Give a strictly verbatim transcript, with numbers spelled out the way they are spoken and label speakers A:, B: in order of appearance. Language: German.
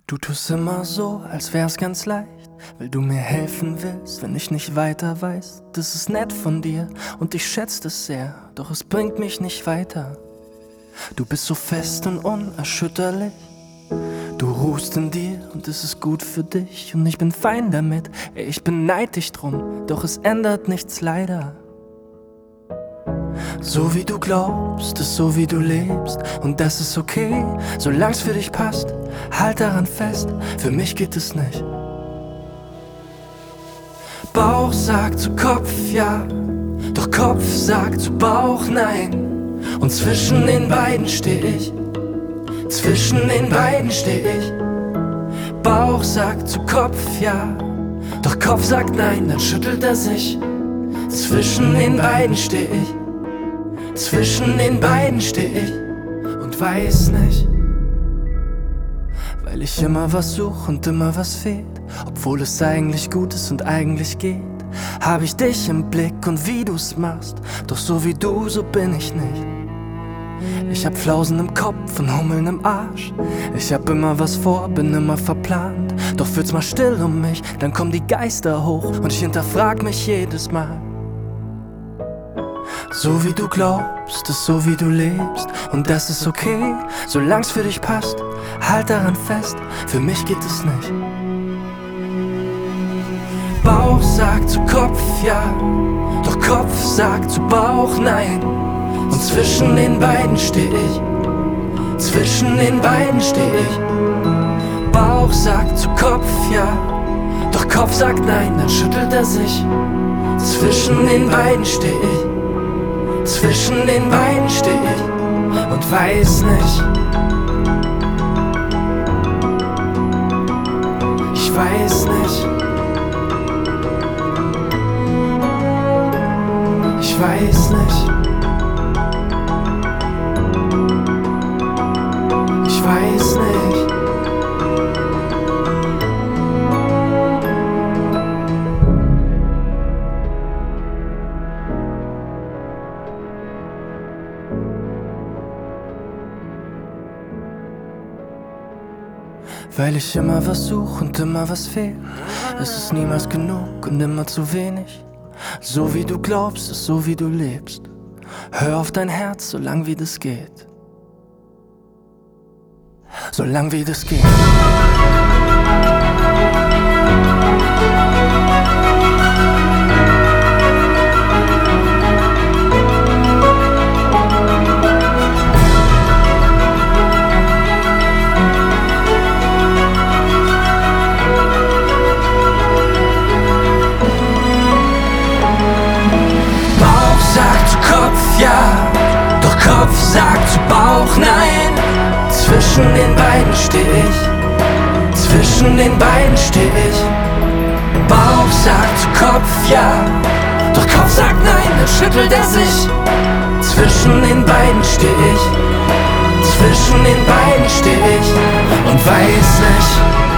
A: Du tust immer so, als wär's ganz leicht, weil du mir helfen willst, wenn ich nicht weiter weiß. Das ist nett von dir und ich schätze es sehr, doch es bringt mich nicht weiter. Du bist so fest und unerschütterlich, du ruhst in dir und es ist gut für dich und ich bin fein damit, ey, ich beneid dich drum, doch es ändert nichts leider. So wie du glaubst, ist so wie du lebst und das ist okay, solang's für dich passt, halt daran fest, für mich geht es nicht. Bauch sagt zu Kopf ja, doch Kopf sagt zu Bauch nein und zwischen den beiden steh ich, zwischen den beiden steh ich. Bauch sagt zu Kopf ja, doch Kopf sagt nein, dann schüttelt er sich, zwischen den beiden steh ich. Zwischen den beiden steh ich und weiß nicht, weil ich immer was such und immer was fehlt, obwohl es eigentlich gut ist und eigentlich geht. Hab ich dich im Blick und wie du's machst, doch so wie du, so bin ich nicht. Ich hab Flausen im Kopf und Hummeln im Arsch, ich hab immer was vor, bin immer verplant. Doch wird's mal still um mich, dann kommen die Geister hoch und ich hinterfrag mich jedes Mal. So wie du glaubst, ist so wie du lebst und das ist okay, solang's für dich passt, halt daran fest, für mich geht es nicht. Bauch sagt zu Kopf ja, doch Kopf sagt zu Bauch nein und zwischen den beiden steh ich, zwischen den beiden steh ich. Bauch sagt zu Kopf ja, doch Kopf sagt nein, dann schüttelt er sich, zwischen den beiden steh ich. Zwischen den beiden steh ich und weiß nicht. Ich weiß nicht. Ich weiß nicht. Ich weiß nicht. Weil ich immer was such und immer was fehlt. Es ist niemals genug und immer zu wenig. So wie du glaubst, ist so wie du lebst. Hör auf dein Herz, solang wie das geht. Solang wie das geht. Ja, doch Kopf sagt zu Bauch nein. Zwischen den beiden steh ich, zwischen den beiden steh ich. Bauch sagt zu Kopf ja, doch Kopf sagt nein, dann schüttelt er sich. Zwischen den beiden steh ich, zwischen den beiden steh ich und weiß nicht.